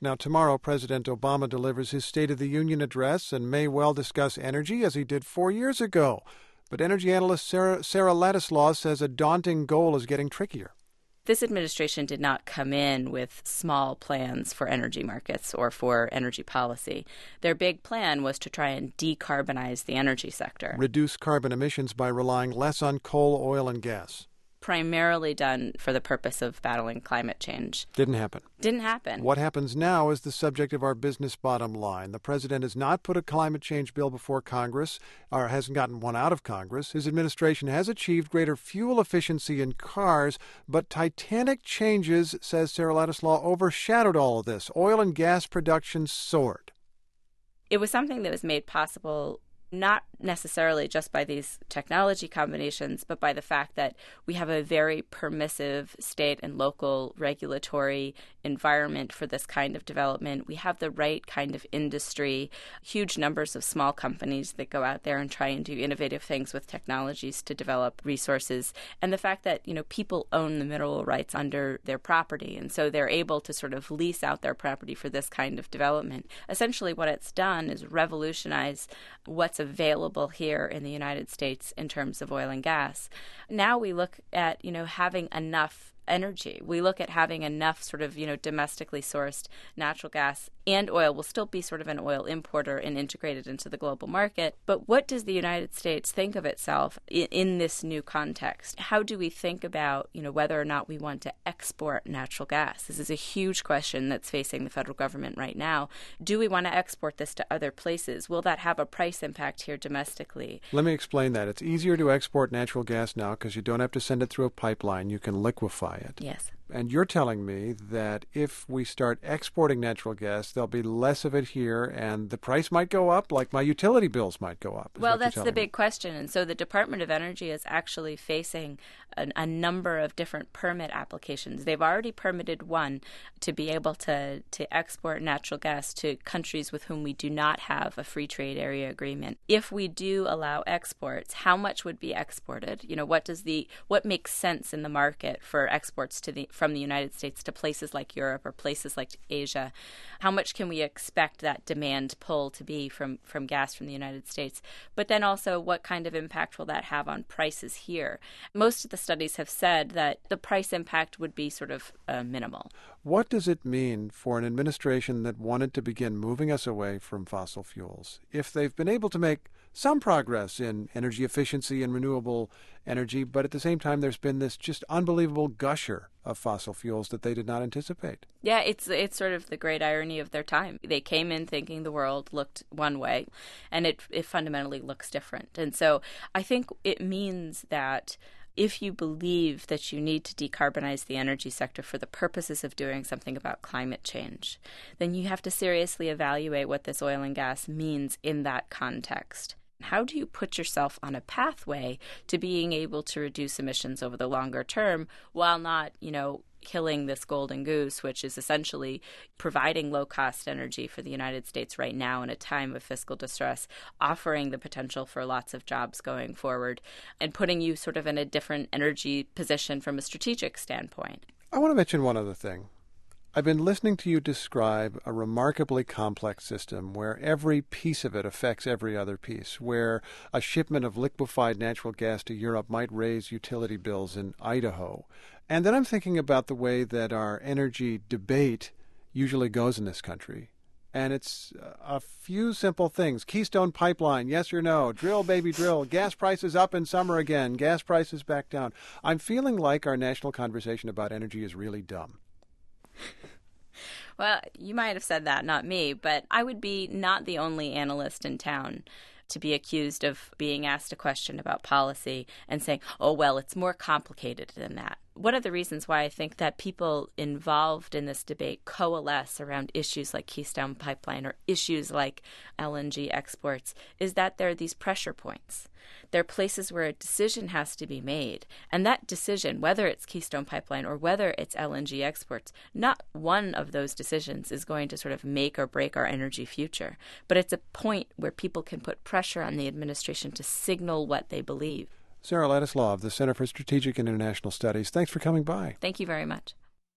Now, tomorrow, President Obama delivers his State of the Union address and may well discuss energy as he did 4 years ago. But energy analyst Sarah Ladislaw says a daunting goal is getting trickier. This administration did not come in with small plans for energy markets or for energy policy. Their big plan was to try and decarbonize the energy sector. Reduce carbon emissions by relying less on coal, oil, and gas. Primarily done for the purpose of battling climate change. Didn't happen. What happens now is the subject of our business bottom line. The president has not put a climate change bill before Congress, or hasn't gotten one out of Congress. His administration has achieved greater fuel efficiency in cars, but titanic changes, says Sarah Ladislaw, overshadowed all of this. Oil and gas production soared. It was something that was made possible not necessarily just by these technology combinations, but by the fact that we have a very permissive state and local regulatory environment for this kind of development. We have the right kind of industry, huge numbers of small companies that go out there and try and do innovative things with technologies to develop resources. And the fact that, people own the mineral rights under their property. And so they're able to sort of lease out their property for this kind of development. Essentially, what it's done is revolutionize what's available here in the United States in terms of oil and gas. Now we look at, having enough energy. We look at having enough sort of, domestically sourced natural gas and oil. We'll still be sort of an oil importer and integrated into the global market. But what does the United States think of itself in this new context? How do we think about, whether or not we want to export natural gas? This is a huge question that's facing the federal government right now. Do we want to export this to other places? Will that have a price impact here domestically? Let me explain that. It's easier to export natural gas now because you don't have to send it through a pipeline. You can liquefy it. Yes. And you're telling me that if we start exporting natural gas, there'll be less of it here and the price might go up, like my utility bills might go up. Well, that's the big question. And so the Department of Energy is actually facing a number of different permit applications. They've already permitted one to be able to export natural gas to countries with whom we do not have a free trade area agreement. If we do allow exports, how much would be exported? What makes sense in the market for exports from the United States to places like Europe or places like Asia? How much can we expect that demand pull to be from gas from the United States? But then also, what kind of impact will that have on prices here? Most of the studies have said that the price impact would be sort of minimal. What does it mean for an administration that wanted to begin moving us away from fossil fuels? If they've been able to make some progress in energy efficiency and renewable energy, but at the same time there's been this just unbelievable gusher of fossil fuels that they did not anticipate. Yeah, it's sort of the great irony of their time. They came in thinking the world looked one way, and it fundamentally looks different. And so I think it means that if you believe that you need to decarbonize the energy sector for the purposes of doing something about climate change, then you have to seriously evaluate what this oil and gas means in that context. How do you put yourself on a pathway to being able to reduce emissions over the longer term while not, killing this golden goose, which is essentially providing low-cost energy for the United States right now in a time of fiscal distress, offering the potential for lots of jobs going forward, and putting you sort of in a different energy position from a strategic standpoint. I want to mention one other thing. I've been listening to you describe a remarkably complex system where every piece of it affects every other piece, where a shipment of liquefied natural gas to Europe might raise utility bills in Idaho. And then I'm thinking about the way that our energy debate usually goes in this country. And it's a few simple things. Keystone Pipeline, yes or no? Drill, baby, drill. Gas prices up in summer again. Gas prices back down. I'm feeling like our national conversation about energy is really dumb. Well, you might have said that, not me, but I would be not the only analyst in town to be accused of being asked a question about policy and saying, oh, well, it's more complicated than that. One of the reasons why I think that people involved in this debate coalesce around issues like Keystone Pipeline or issues like LNG exports is that there are these pressure points. There are places where a decision has to be made. And that decision, whether it's Keystone Pipeline or whether it's LNG exports, not one of those decisions is going to sort of make or break our energy future. But it's a point where people can put pressure on the administration to signal what they believe. Sarah Ladislaw of the Center for Strategic and International Studies, thanks for coming by. Thank you very much.